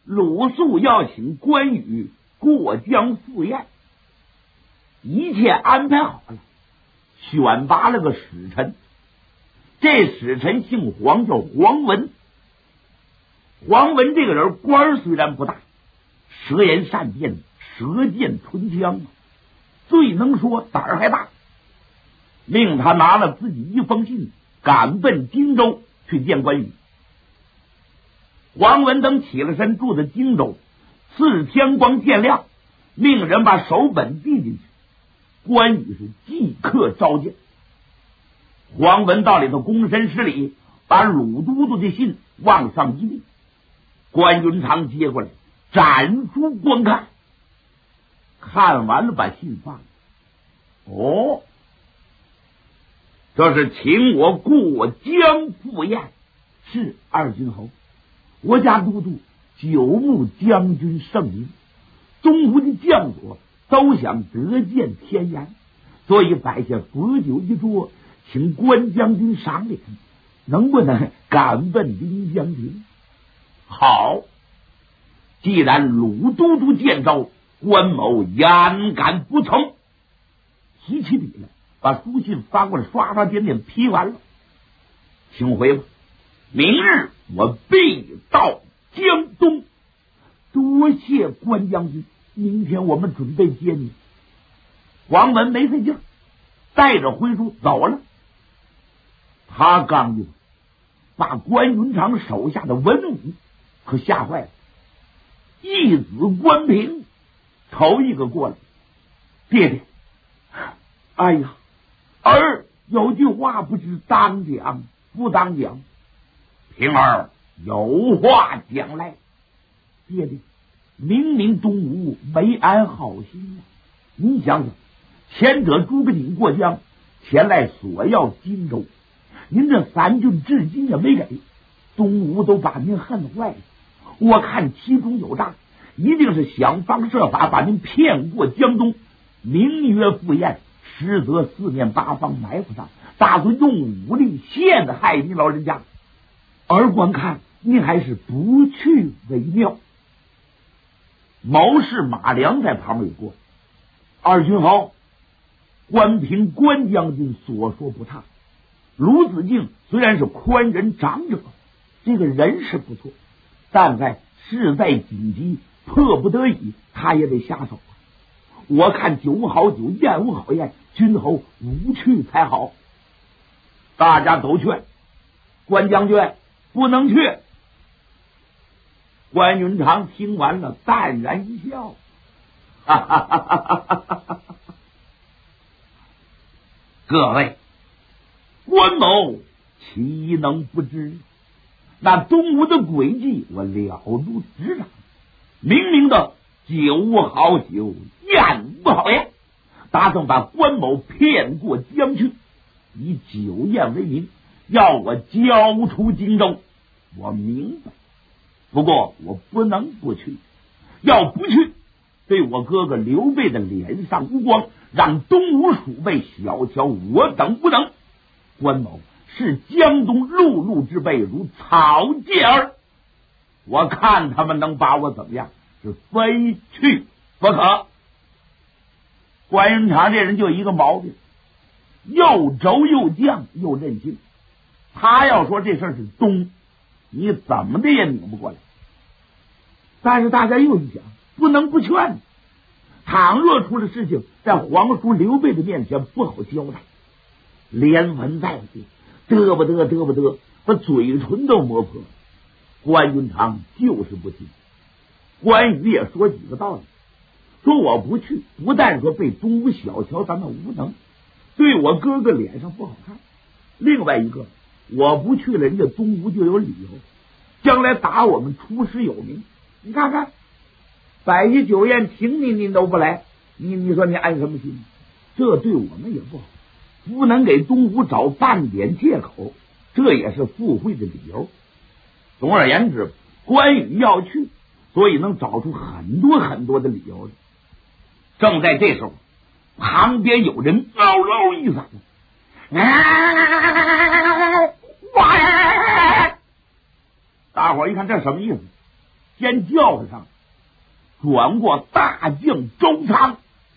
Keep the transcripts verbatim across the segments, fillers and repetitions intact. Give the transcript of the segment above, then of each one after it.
鲁肃要请关羽过江赴宴，一切安排好了，选拔了个使臣。这使臣姓黄，叫黄文。黄文这个人官虽然不大，舌言善辩，舌剑唇枪，最能说，胆儿还大。令他拿了自己一封信，赶奔荆州去见关羽。黄文等起了身，住在荆州。次日天光见亮，命人把手本递进去，关羽是即刻召见。黄文到里头躬身施礼，把鲁都督的信往上一递，关云长接过来，展书观看，看完了把信放了。哦，这是请我过江赴宴。是二军侯，我家都督久慕将军盛名，东吴的将佐都想得见天颜，所以摆下佛酒一桌，请关将军赏脸，能不能赶奔临江亭？好，既然鲁都督见召，关某焉敢不从？提起笔来，把书信发过来，刷刷点点批完了。请回吧，明日我必到江东。多谢关将军，明天我们准备接你。黄文没费劲，带着徽书走了。他刚一走，把关云长手下的文武可吓坏了。义子关平头一个过来，爹爹，哎呀，儿有句话不知当讲不当讲。平儿有话讲来。爹爹，明明东吴没安好心啊！您想想，前者诸葛瑾过江前来索要荆州，您这三郡至今也没给，东吴都把您恨坏了。我看其中有诈，一定是想方设法把您骗过江东，名曰赴宴，实则四面八方埋伏上，打算用武力陷害您老人家。而观看您还是不去为妙。谋士马良在旁边过，二军侯，关平关将军所说不差。鲁子敬虽然是宽仁长者，这个人是不错，但在事在紧急，迫不得已，他也得下手。我看酒无好酒，宴无好宴，君侯无去才好。大家都劝关将军不能去。关云长听完了，淡然一笑，哈哈哈哈哈哈！各位，关某岂能不知？那东吴的诡计，我了如指掌。明明的酒无好酒，宴无好宴，打算把关某骗过江去，以酒宴为名，要我交出荆州。我明白。不过我不能不去，要不去，对我哥哥刘备的脸上无光，让东吴鼠辈小瞧我等无能。关某是江东碌碌之辈，如草芥儿，我看他们能把我怎么样？是非去不可。关云长这人就一个毛病，又轴又犟又任性。他要说这事儿是东，你怎么的也拧不过来。但是大家又一想，不能不劝。倘若出了事情，在皇叔刘备的面前不好交代，连文带武，嘚不嘚嘚不嘚，把嘴唇都磨破了。关云长就是不听。关羽也说几个道理，说我不去，不但说被东吴小瞧咱们无能，对我哥哥脸上不好看，另外一个我不去了，人家东吴就有理由，将来打我们出师有名。你看看，摆些酒宴请你，您都不来，你你说你安什么心？这对我们也不好，不能给东吴找半点借口，这也是附会的理由。总而言之，关羽要去，所以能找出很多很多的理由来。正在这时候，旁边有人嗷嗷一嗓子，大伙一看这什么意思？ 见轿上转过大将周仓。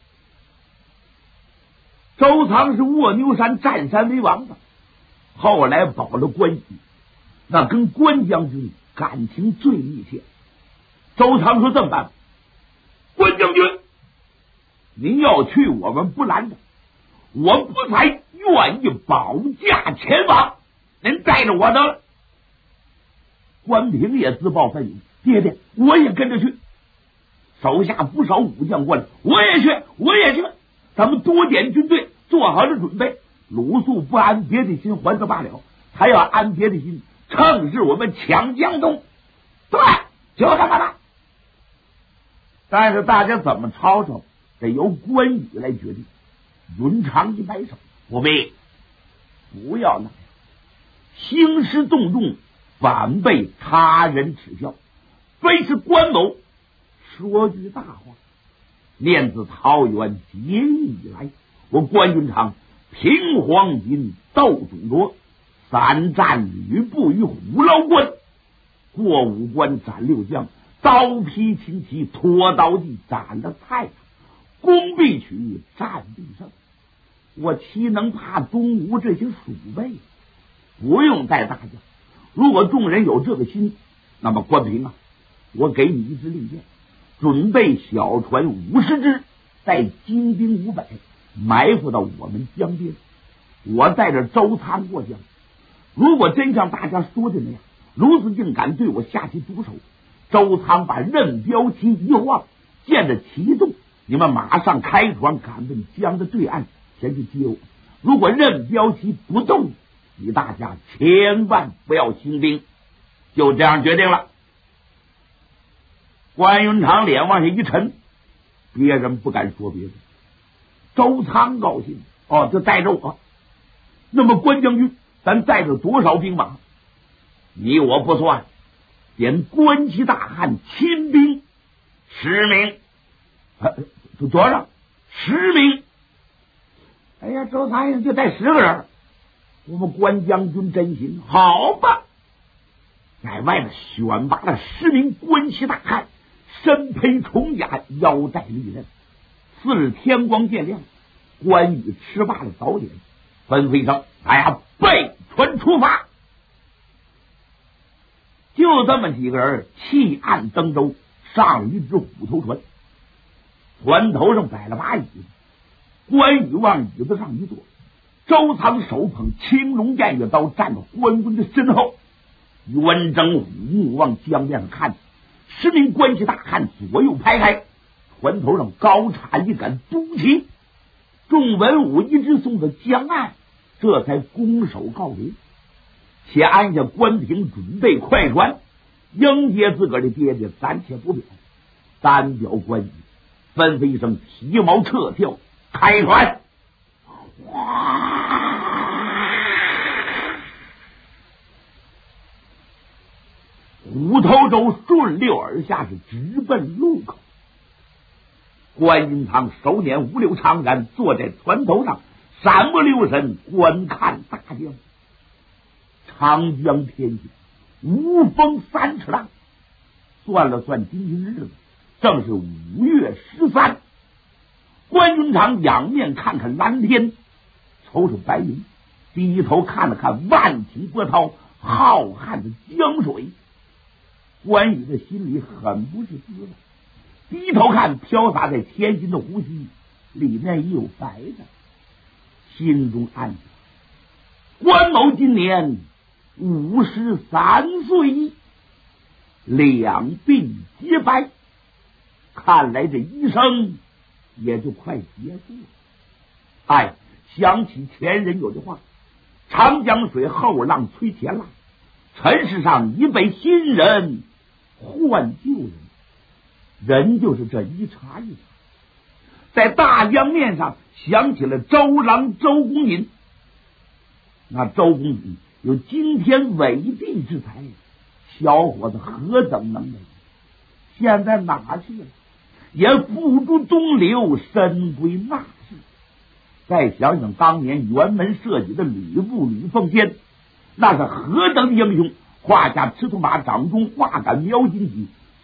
周仓是卧牛山占山为王的，后来保了关羽，那跟关将军感情最密切。周仓说这么办，关将军您要去我们不拦着，我不才愿意保驾前往，您带着我的。关平也自报奋勇，爹爹我也跟着去，手下不少武将过来，我也去我也去，咱们多点军队，做好了准备。鲁肃不安别的心还则罢了，还要安别的心，趁势我们抢江东。对，就这么办。但是大家怎么吵吵得由关羽来决定。云长一摆手，不必，不要那样，兴师动众，反被他人耻笑，非是关某说句大话。念自桃园结义以来，我关云长平黄金斗董卓，三战吕布于虎牢关，过五关斩六将，刀劈秦旗，拖刀计斩了太阳，攻必取，战必胜。我岂能怕东吴这些鼠辈？不用带大将，如果众人有这个心，那么关平啊，我给你一支令箭，准备小船五十只，带精兵五百，埋伏到我们江边。我带着周仓过江，如果真像大家说的那样，卢子敬敢对我下起毒手，周仓把任标旗一晃，见着旗动，你们马上开船赶奔江的对岸前去接我。如果任标旗不动，你大家千万不要兴兵。就这样决定了。关云长脸往下一沉，别人不敢说别的。周仓高兴，哦，就带着我。那么关将军，咱带着多少兵马？你我不算，点关西大汉亲兵十名，呃，多少？十名。哎呀，周仓爷就带十个人。我们关将军真心，好吧，在外面选拔了十名关西大汉，身披重甲，腰带利刃。次日天光渐亮，关羽吃罢了早点，吩咐一声：“哎呀，备船出发！”就这么几个人弃岸登舟，上一只虎头船，船头上摆了把椅子，关羽往椅子上一坐，周仓手捧青龙偃月刀，站在关公的身后，圆睁虎目往江面上看。十名关系大汉左右排开，船头上高插一杆督旗。众文武一直送到江岸，这才拱手告别。且按下关平准备快船，迎接自个儿的爹爹，暂且不表，单表关羽，吩咐一声，提锚撤跳，开船。虎头舟顺流而下，是直奔路口。关云长手捻五柳长杆，坐在船头上，闪目留神观看大江。长江天际，无风三尺浪。算了算今天日子，正是五月十三。关云长仰面看看蓝天，瞅瞅白云，低头看了看万顷波涛，浩瀚的江水。关羽的心里很不是滋味，低头看飘洒在天津的湖西，里面也有白的，心中暗想：关某今年五十三岁，两鬓皆白，看来这一生也就快结束了。哎，想起前人有句话：长江水后浪推前浪，尘世上一辈新人换旧人，人就是这一茬一茬。在大江面上想起了周郎周公瑾，那周公瑾有惊天伟地之才，小伙子何等能耐，现在哪去了？也付诸东流，深归纳士。再想想当年辕门射戟的吕布吕奉先，那是何等的英雄，胯下赤兔马，掌中画杆描金戟，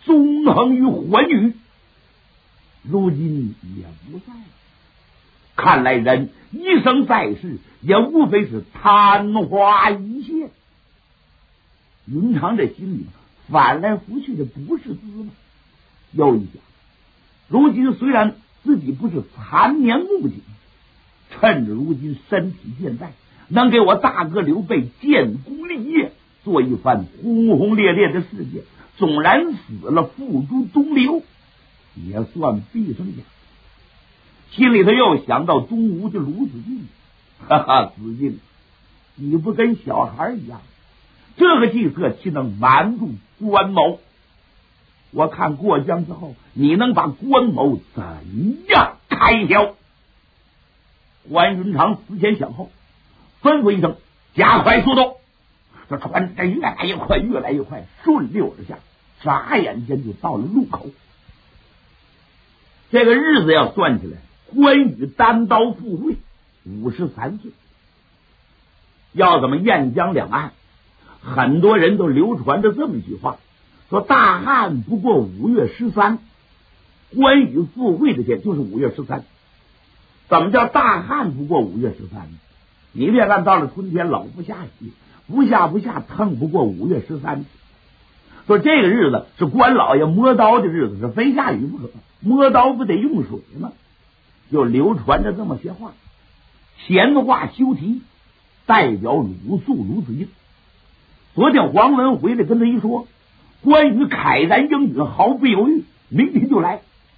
纵横于寰宇，如今也不在了。看来人一生在世，也无非是昙花一现。云长这心里翻来覆去的不是滋味。又一想，如今虽然自己不是残年木精，趁着如今身体健在，能给我大哥刘备建功立业，做一番轰轰烈烈的事业，纵然死了付诸东流，也算毕生家。心里头又想到东吴的卢子敬，哈哈，子敬，你不跟小孩一样，这个计策岂能瞒住关某？我看过江之后，你能把关某怎样开销？关云长思前想后，吩咐一声，加快速度。这船这越来越快，越来越快，顺流而下，眨眼间就到了路口。这个日子要算起来，关羽单刀赴会，五十三岁。要怎么燕江两岸，很多人都流传着这么一句话，说大旱不过五月十三，关羽赴会的天就是五月十三。怎么叫大旱不过五月十三呢？你别看到了春天老不下雨，不下不下，腾不过五月十三。说这个日子是关老爷摸刀的日子，是非下雨不可，摸刀不得用水吗？就流传着这么些话。闲话休提，代表鲁肃鲁子敬。昨天黄文回来跟他一说，关羽慨然应允，毫不犹豫，明天就来。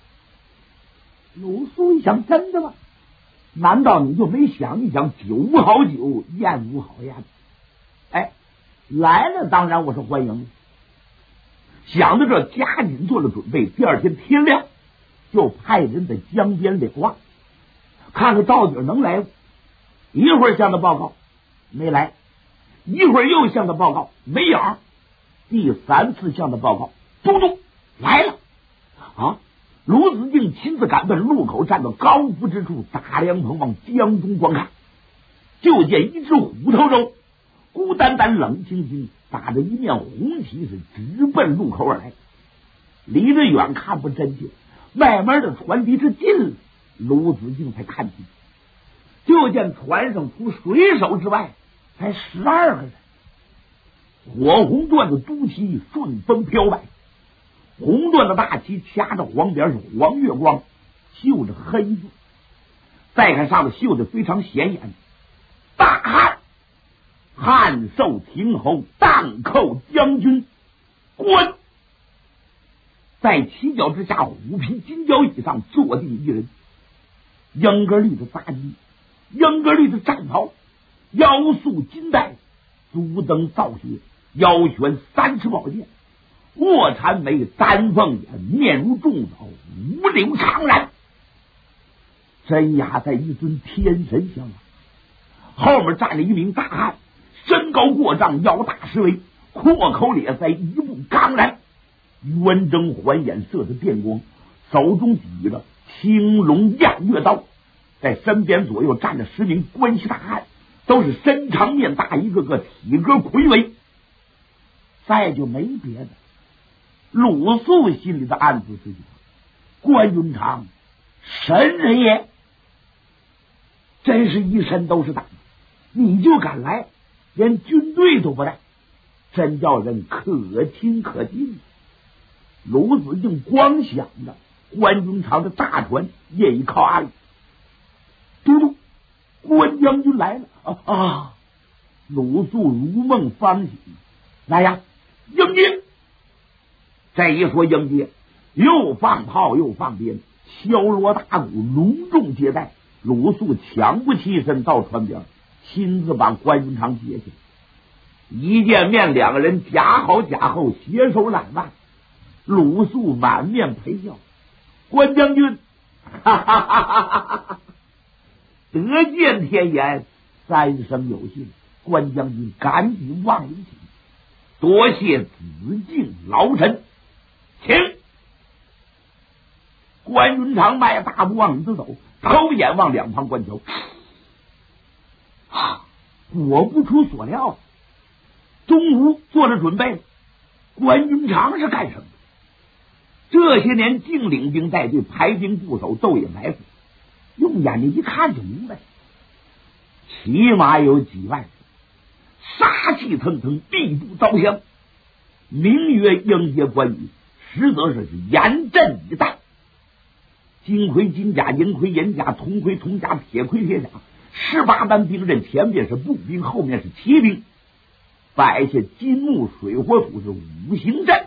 鲁肃一想，真的吗？难道你就没想一想，酒无好酒，宴无好宴？哎，来了，当然我是欢迎。想到这，加紧做了准备。第二天天亮，就派人在江边领望，看看到底能来不。一会儿向他报告没来，一会儿又向他报告没影，第三次向他报告，嘟嘟来了啊！鲁子敬亲自赶奔路口，站到高伏之处，打量棚往江东观看，就见一只虎头肉孤单单冷清清打着一面红旗，是直奔路口而来。离得远看不真切，慢慢的船离这近了，鲁子敬才看清，就见船上除水手之外才十二个人，火红缎的都旗顺风飘摆，红缎的大旗掐着黄边是黄月光，绣着黑字。再看上面绣的非常显眼，大汉汉寿亭侯荡寇将军关。在旗角之下，虎皮金交椅上坐定一人，英格绿的扎衣，英格绿的战袍，腰束金带，足蹬皂靴，腰悬三尺宝剑，卧蚕眉，丹凤眼，面如重枣，五柳长髯，真压在一尊天神像啊！后面站着一名大汉，身高过丈，腰大十围，阔口咧腮，一步刚然，圆睁环眼，射着电光，手中举着青龙偃月刀，在身边左右站着十名关系大汉，都是身长面大，一个个体格魁伟。再就没别的。鲁肃心里的暗自是想：关云长神人也，真是一身都是胆，你就敢来，连军队都不带，真叫人可亲可敬。鲁子敬光想着关云长的大船也已靠岸了，嘟嘟，关将军来了啊啊！鲁肃如梦方醒，来呀，迎接！这一说迎接，又放炮又放鞭，敲锣打鼓，隆重接待。鲁肃抢不起身到船边，亲自把关云长接去。一见面，两个人夹好夹后，携手揽腕。鲁肃满面陪笑：“关将军，哈哈哈哈哈哈！得见天颜，三生有幸。关将军赶紧望迎起，多谢子敬劳臣，请。”关云长迈大步往里头走，偷眼望两旁观瞧，啊，果不出所料，东吴做了准备。关云长是干什么？ 这些年净领兵带队，排兵固守，斗野埋伏，用眼睛一看就明白，起码有几万人，杀气腾腾，密不招降，名曰迎接关羽，实则是严阵以待。金盔金甲，银盔银甲，铜盔铜甲，铁盔铁甲，十八般兵刃，前面是步兵，后面是骑兵，摆下金木水火土是五行阵。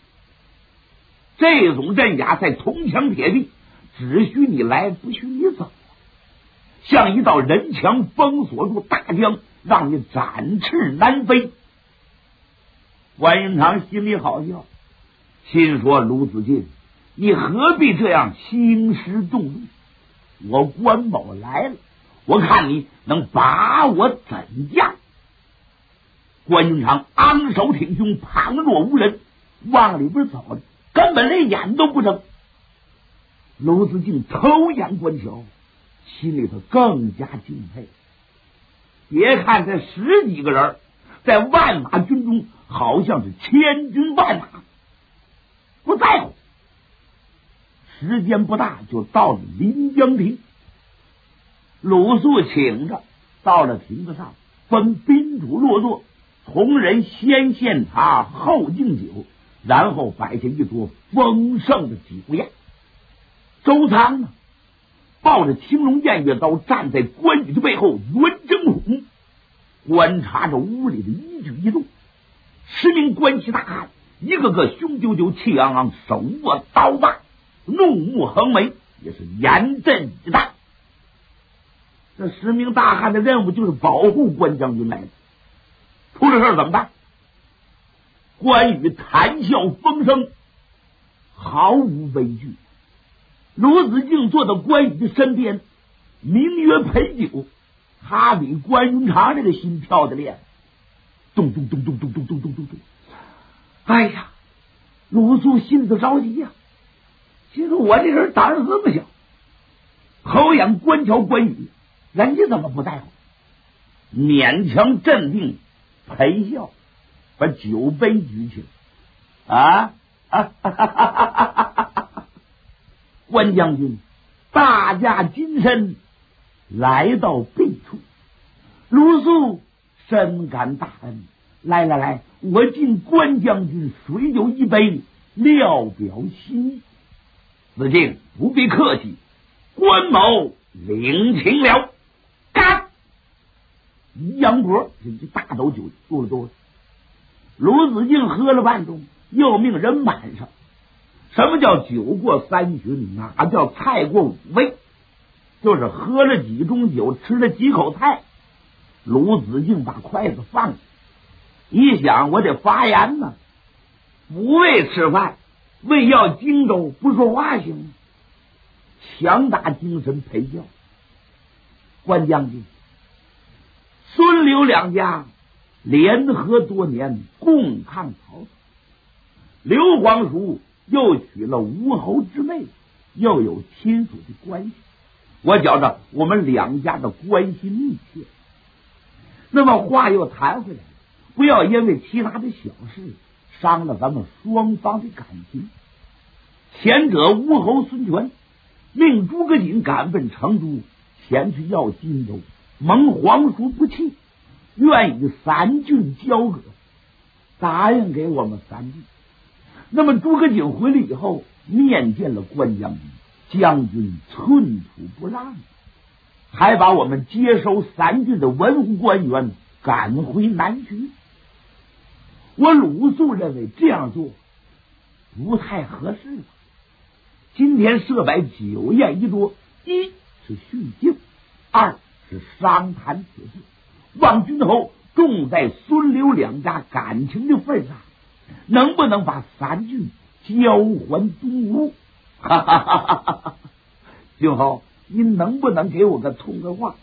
这种阵甲在铜墙铁壁，只许你来，不许你走，像一道人墙封锁住大江，让你展翅难飞。关云长心里好笑，心说卢子敬，你何必这样兴师动众？我关某来了，我看你能把我怎样？关云长昂首挺胸，旁若无人，往里边走了，根本连眼都不睁。卢子敬偷眼观瞧，心里头更加敬佩。别看这十几个人在万马军中好像是千军万马，不在乎。时间不大，就到了临江亭。鲁肃请着到了亭子上，分宾主落座，从人先献茶，后敬酒，然后摆下一桌丰盛的酒宴。周仓呢，抱着青龙偃月刀，站在关羽的背后，圆睁虎，观察着屋里的一举一动。十名关西大汉，一个个雄赳赳，气昂昂，手握刀把，怒目横眉，也是严阵以待。这十名大汉的任务就是保护关将军来的，出了事怎么办？关羽谈笑风生，毫无畏惧。卢子敬坐到关羽的身边，名曰陪酒，他比关云长这个心跳的厉害，咚咚咚咚咚咚咚咚咚咚。哎呀，鲁肃心里头着急呀、啊，心说我这人胆儿这么小，口眼观瞧关羽，人家怎么不在乎？勉强镇定，陪笑，把酒杯举起来，啊啊哈哈哈哈哈哈！关将军大驾金身来到弊处，鲁肃深感大恩。来来来，我敬关将军水酒一杯，料表心意。子敬不必客气，关某领情了。干！一扬脖，这大斗酒多了多了。鲁子敬喝了半盅，又命人满上。什么叫酒过三巡？哪叫菜过五味？就是喝了几盅酒，吃了几口菜。鲁子敬把筷子放下，一想我得发言呢，不为吃饭，为要荆州，不说话行吗？强打精神陪笑。关将军，孙刘两家联合多年，共抗曹操。刘皇叔又娶了吴侯之妹，又有亲属的关系，我觉着我们两家的关系密切。那么话又谈回来了，不要因为其他的小事伤了咱们双方的感情。前者吴侯孙权命诸葛瑾赶奔成都，前去要荆州，蒙皇叔不弃，愿与三郡交割，答应给我们三郡。那么诸葛瑾回来以后，面见了关将军，将军寸土不让，还把我们接收三郡的文武官员赶回南徐。我鲁肃认为这样做不太合适了。今天设摆酒宴一桌，一是叙旧，二是商谈此事。望君侯重在孙刘两家感情的份上，能不能把三郡交还东吴？哈哈哈哈哈！君侯，您能不能给我个通个话？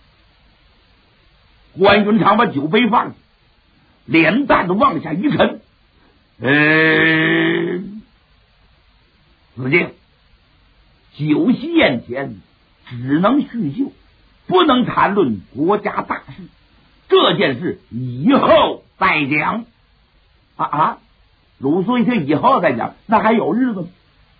关云长把酒杯放下，脸蛋子往下一沉，嗯，子敬，酒席宴前只能叙旧，不能谈论国家大事，这件事以后再讲。啊啊！鲁肃一听以后再讲，那还有日子吗？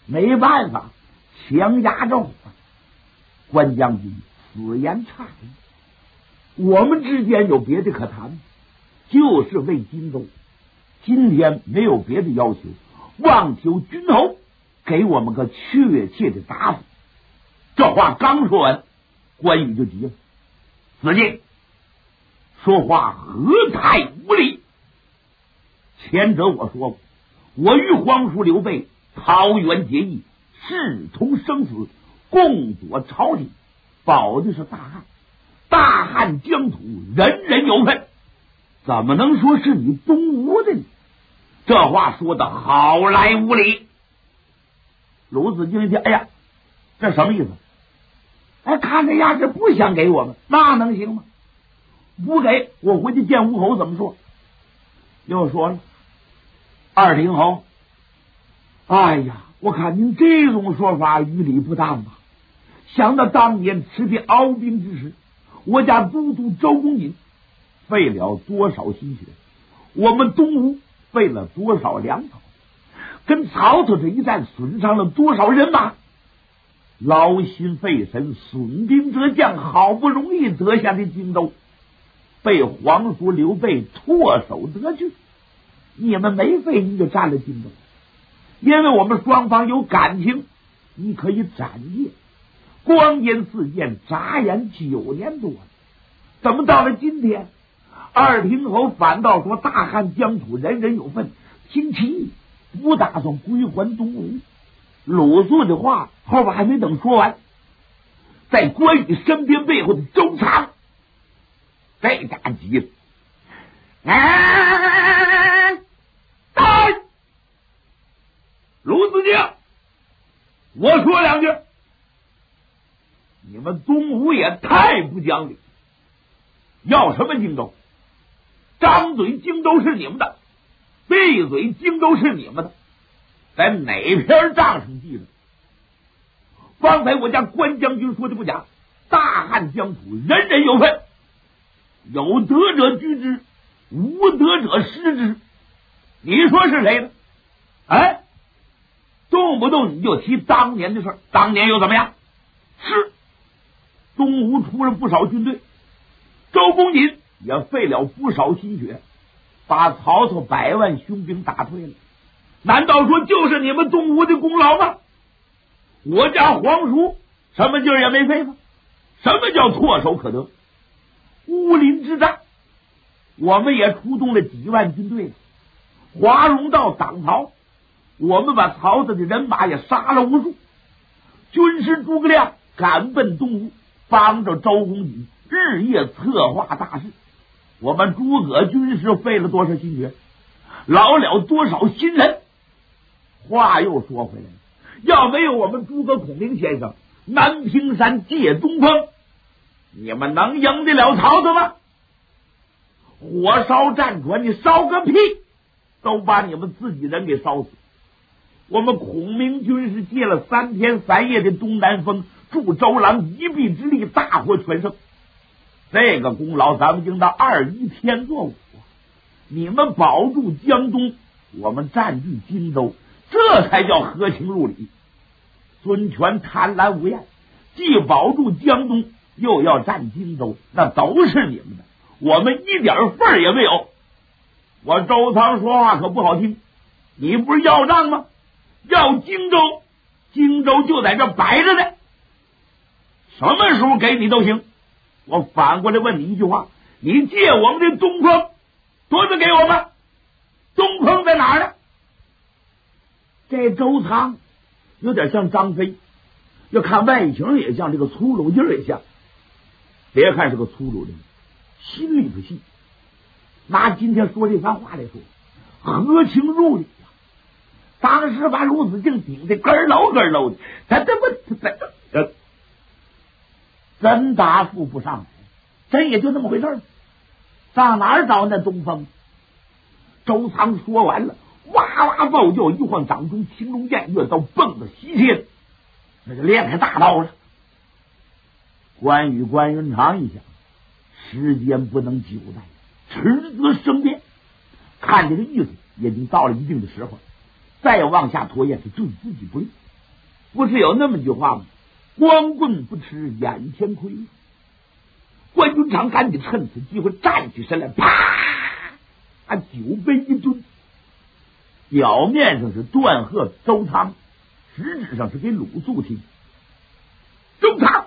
没办法，强压着火。关将军此言差矣，我们之间有别的可谈，就是为荆州。今天没有别的要求，望求君侯给我们个确切的答复。这话刚说完，关羽就急了：子敬，说话何太无礼！前者我说过，我与皇叔刘备桃园结义，势同生死，共佐朝廷，保的是大汉。大汉疆土人人有份，怎么能说是你东吴的呢？这话说的好来无理。鲁子敬一听，哎呀，这什么意思？哎，看这样是不想给我们，那能行吗？不给我回去见吴侯怎么说？又说了，二陵侯，哎呀，我看您这种说法于理不当吧。想到当年持笔鏖兵之时，我家都督周公瑾费了多少心血，我们东吴费了多少粮草，跟曹操这一战损伤了多少人马，劳心费神，损兵折将，好不容易得下的荆州，被皇叔刘备唾手得去。你们没费你就占了荆州，因为我们双方有感情，你可以斩业。光阴似箭，眨眼九年多了，怎么到了今天，二亭侯反倒说大汉疆土人人有份，听其意，不打算归还东吴。鲁肃的话后边还没等说完，在关羽身边背后的周仓这打急了，哎，来，鲁子敬，我说两句，你们东吴也太不讲理，要什么荆州？张嘴荆州是你们的，闭嘴荆州是你们的，在哪篇账上记着？方才我家关将军说的不假，大汉疆土人人有份，有德者居之，无德者失之。你说是谁呢？哎，动不动你就提当年的事儿，当年又怎么样？是东吴出了不少军队，周公瑾也费了不少心血，把曹操百万雄兵打退了。难道说就是你们东吴的功劳吗？我家皇叔什么劲儿也没费吗？什么叫唾手可得？乌林之战我们也出动了几万军队，华容道挡曹，我们把曹操的人马也杀了无数。军师诸葛亮赶奔东吴，帮着周公瑾日夜策划大事。我们诸葛军师费了多少心血，劳了多少心人。话又说回来了，要没有我们诸葛孔明先生南屏山借东风，你们能赢得了曹操吗？火烧战船，你烧个屁，都把你们自己人给烧死。我们孔明军是借了三天三夜的东南风，助周郎一臂之力，大获全胜。这个功劳咱们应当二一天作五。你们保住江东，我们占据荆州，这才叫合情入理。孙权贪婪无厌，既保住江东，又要占荆州，那都是你们的，我们一点份儿也没有。我周仓说话可不好听，你不是要账吗？要荆州，荆州就在这摆着呢，什么时候给你都行。我反过来问你一句话，你借我们的东风多少给我们？东风在哪儿呢？这周仓有点像张飞，要看外形也像，这个粗鲁劲儿也像。别看是个粗鲁人，心里不细。拿今天说这番话来说，合情入理呀。当时把鲁子敬顶得咯喽咯喽的，他这不他这真答复不上来，真也就那么回事儿。上哪儿找那东风？周仓说完了，哇哇暴叫一晃，掌中青龙偃月刀蹦到西天，那就练开大刀了。关羽关云长一想，时间不能久待，迟则生变。看这个意思，已经到了一定的时候，再往下拖延是对自己不利。 不是有那么句话吗？光棍不吃眼前亏。关云长赶紧趁此机会站起身来，啪，把酒杯一蹲，表面上是断喝周仓，实质上是给鲁肃听。周仓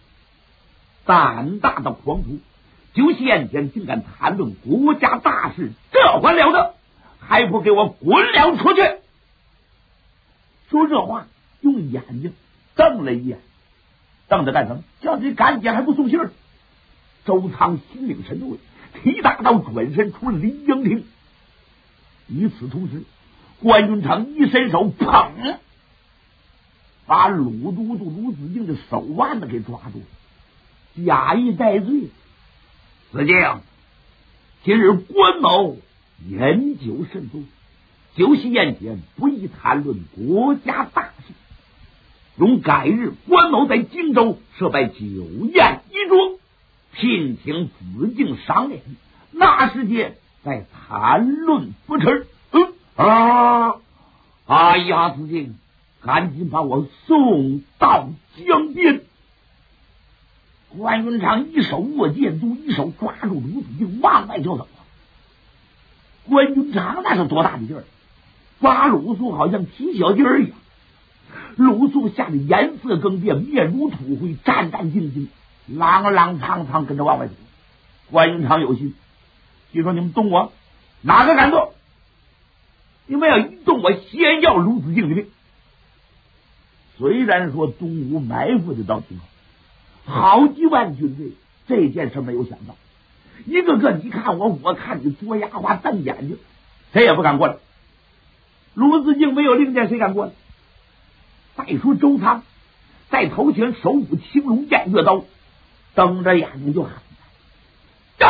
胆大的狂徒，就现前竟敢谈论国家大事，这还了得？还不给我滚了出去！说这话用眼睛瞪了一眼，瞪着干什么？叫你赶紧还不送信儿？周仓心领神会，提大刀转身出了临江亭。与此同时，关云长一伸手，砰，把鲁都督鲁子敬的手腕子给抓住，假意戴罪。子敬，今日关某饮酒甚多，酒席宴前不宜谈论国家大事，容改日关某在荆州设摆酒宴一桌，聘请子敬赏脸，那时间再谈论不迟。嗯啊！哎呀，子敬，赶紧把我送到江边。关云长一手握剑珠，一手抓住鲁子敬，往外就走了。关云长那是多大的劲儿，抓鲁肃好像踢小鸡儿一样。鲁肃吓得颜色更变，面如土灰，战战兢兢，啷啷苍苍跟着往外走。关云长有心，就说你们动我，哪个敢动？你们要一动我，先要鲁子敬的命。虽然说东吴埋伏的倒挺好，好几万军队，这件事没有想到，一个个你看我，我看你，嘬牙花瞪眼睛，谁也不敢过来。鲁子敬没有令箭，谁敢过来？再说周仓在头前手舞青龙偃月刀，瞪着眼睛就喊：走！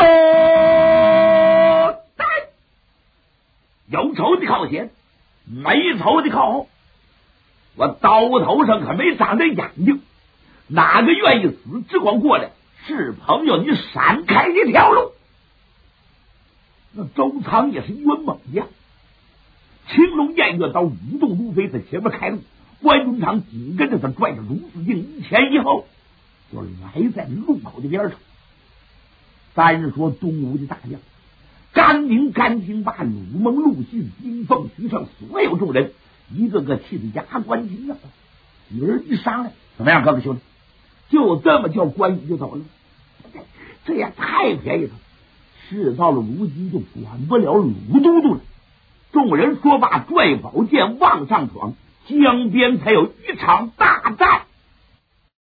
有仇的靠前，没仇的靠后。我刀头上可没长着眼睛，哪个愿意死，只管过来，是朋友你闪开这条路。那周仓也是一员猛将，青龙偃月刀舞动如飞，在前面开路，关云长紧跟着他，拽着鲁子敬一前一后，就来在路口的边上。单说东吴的大将甘宁、甘兴霸、鲁蒙、陆逊、丁奉、徐盛，所有众人一个个气得牙关紧咬。女儿一商量，怎么样，哥哥兄弟，就这么叫关羽就走了？这也太便宜了。事到了如今，就管不了鲁都督了。众人说罢，拽宝剑往上闯，江边才有一场大战。